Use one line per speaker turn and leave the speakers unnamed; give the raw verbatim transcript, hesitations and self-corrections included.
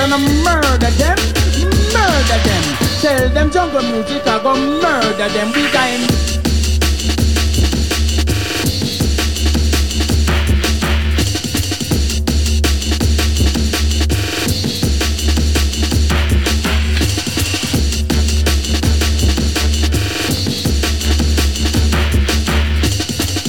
and I murder them, murder them. Tell them jungle music I go murder them. We got him